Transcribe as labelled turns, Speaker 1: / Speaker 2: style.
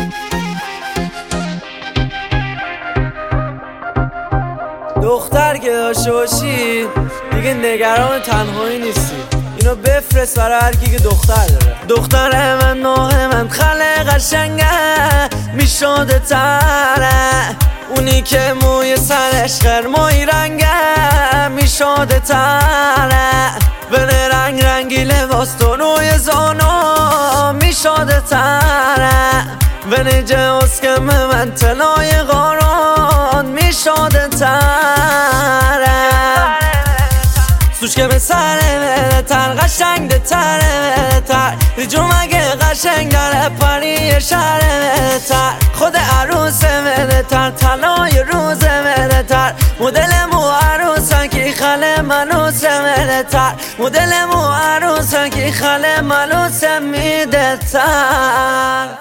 Speaker 1: دختر که داشته باشی دیگه نگران تنهایی نیستی. اینو بفرست برای هر کی که دختر داره. دختر من ماه من خله قشنگه میشاده تره، اونی که موی سرش قرمایی رنگه میشاده تره، بره رنگ رنگی لباس تو روی زانو میشاده تره، بره جهاز که من تلای قاران میشاده تره، سوش که به سره بده تر قشنگ ده تره بده تر، ریجو مگه قشنگ داره پری شهره بده تر، خود عروسه بده تر طلای روزه بده تر، مدل مو عروسه که خاله منوسه بده تر، مدل مو عروسه که خاله منوسه میده تر.